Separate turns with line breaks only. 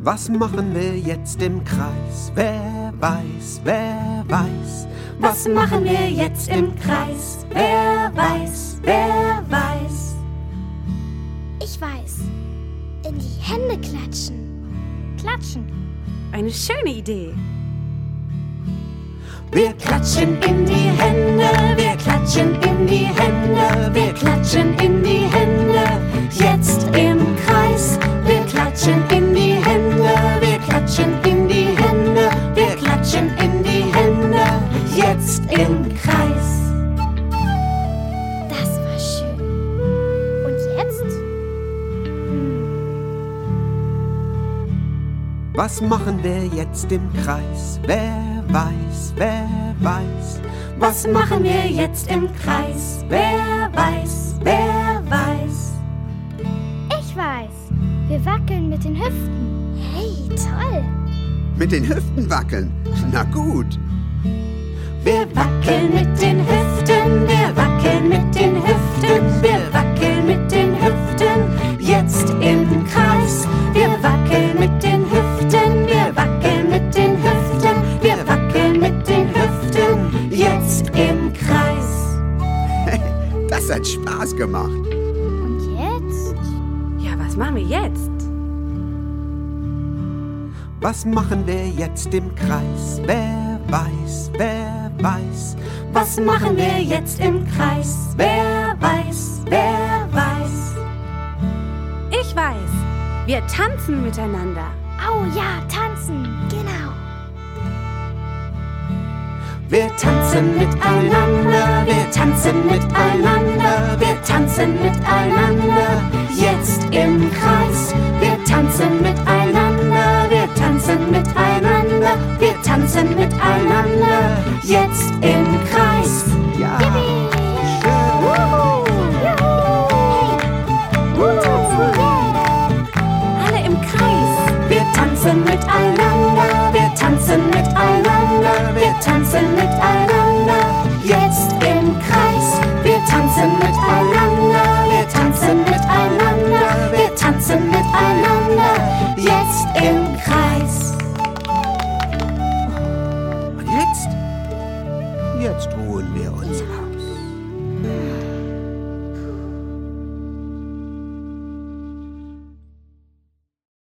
Was machen wir jetzt im Kreis? Wer weiß, wer weiß?
Was machen wir jetzt im Kreis? Wer weiß, wer weiß?
Ich weiß. In die Hände klatschen.
Klatschen. Eine schöne Idee.
Wir
Klatschen in die Hände, wir klatschen in die Hände, wir klatschen in die Hände, jetzt im Kreis. Wir klatschen in die Hände, wir klatschen in die Hände, wir klatschen in die Hände, jetzt im Kreis.
Das war schön. Und jetzt?
Was machen wir jetzt im Kreis? Wer weiß, wer weiß?
Was machen wir jetzt im Kreis? Wer weiß, wer weiß?
Ich weiß. Wir wackeln mit den Hüften. Hey, toll.
Mit den Hüften wackeln? Na gut.
Wir wackeln mit den Hüften, wir wackeln mit den Hüften, wir wackeln mit den Hüften, jetzt im Kreis. Wir wackeln mit den Hüften, wir wackeln mit den Hüften, wir wackeln mit den Hüften, jetzt im Kreis.
Das hat Spaß gemacht.
Und jetzt?
Ja, was machen wir jetzt?
Was machen wir jetzt im Kreis? Wer weiß, wer weiß?
Was machen wir jetzt im Kreis? Wer weiß, wer weiß? Ich weiß, wir tanzen miteinander.
Oh ja, tanzen. Genau.
Wir tanzen miteinander, wir tanzen miteinander, wir tanzen miteinander, jetzt im Kreis. Wir tanzen miteinander, wir tanzen miteinander, wir tanzen miteinander, jetzt im Kreis.
Ja.
Alle im Kreis. Wir tanzen miteinander, wir tanzen miteinander, wir tanzen miteinander.